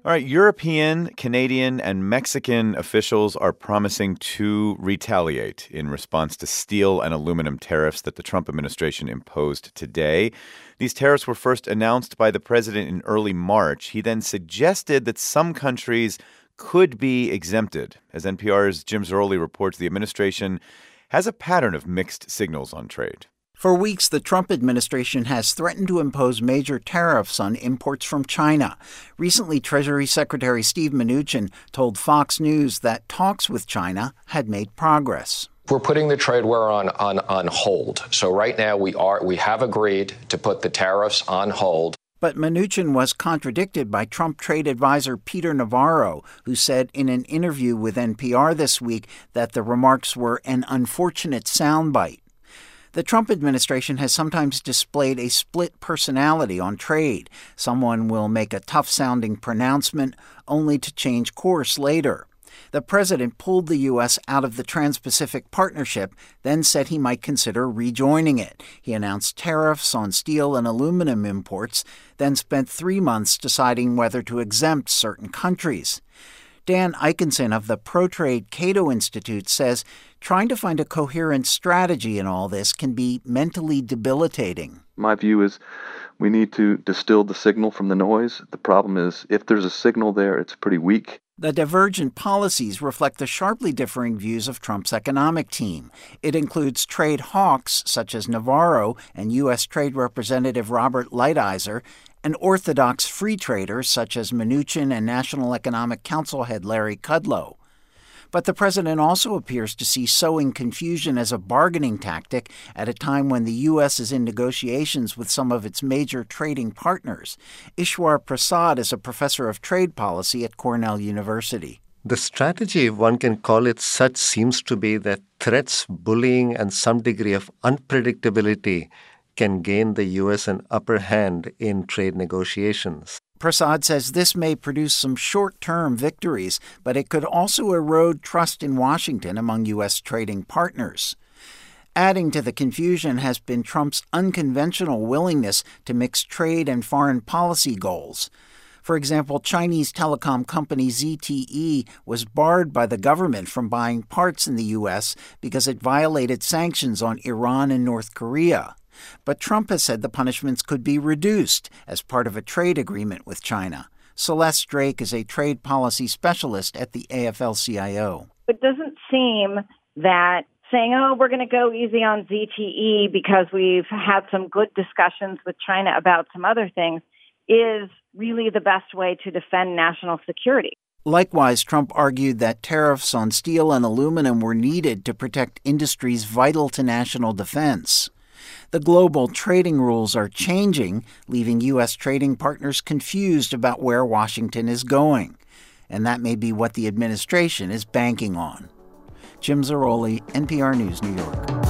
All right, European, Canadian, and Mexican officials are promising to retaliate in response to steel and aluminum tariffs that the Trump administration imposed today. These tariffs were first announced by the president in early March. He then suggested that some countries could be exempted. As NPR's Jim Zarroli reports, the administration has a pattern of mixed signals on trade. For weeks, the Trump administration has threatened to impose major tariffs on imports from China. Recently, Treasury Secretary Steve Mnuchin told Fox News that talks with China had made progress. We're putting the trade war on hold. So right now we have agreed to put the tariffs on hold. But Mnuchin was contradicted by Trump trade advisor Peter Navarro, who said in an interview with NPR this week that the remarks were an unfortunate soundbite. The Trump administration has sometimes displayed a split personality on trade. Someone will make a tough-sounding pronouncement only to change course later. The president pulled the U.S. out of the Trans-Pacific Partnership, then said he might consider rejoining it. He announced tariffs on steel and aluminum imports, then spent 3 months deciding whether to exempt certain countries. Dan Eichenson of the Pro-Trade Cato Institute says trying to find a coherent strategy in all this can be mentally debilitating. My view is we need to distill the signal from the noise. The problem is if there's a signal there, it's pretty weak. The divergent policies reflect the sharply differing views of Trump's economic team. It includes trade hawks such as Navarro and U.S. Trade Representative Robert Lighthizer, and orthodox free traders such as Mnuchin and National Economic Council head Larry Kudlow. But the president also appears to see sowing confusion as a bargaining tactic at a time when the U.S. is in negotiations with some of its major trading partners. Ishwar Prasad is a professor of trade policy at Cornell University. The strategy, if one can call it such, seems to be that threats, bullying, and some degree of unpredictability can gain the U.S. an upper hand in trade negotiations. Prasad says this may produce some short-term victories, but it could also erode trust in Washington among U.S. trading partners. Adding to the confusion has been Trump's unconventional willingness to mix trade and foreign policy goals. For example, Chinese telecom company ZTE was barred by the government from buying parts in the U.S. because it violated sanctions on Iran and North Korea. But Trump has said the punishments could be reduced as part of a trade agreement with China. Celeste Drake is a trade policy specialist at the AFL-CIO. It doesn't seem that saying, we're going to go easy on ZTE because we've had some good discussions with China about some other things is really the best way to defend national security. Likewise, Trump argued that tariffs on steel and aluminum were needed to protect industries vital to national defense. The global trading rules are changing, leaving U.S. trading partners confused about where Washington is going. And that may be what the administration is banking on. Jim Zarroli, NPR News, New York.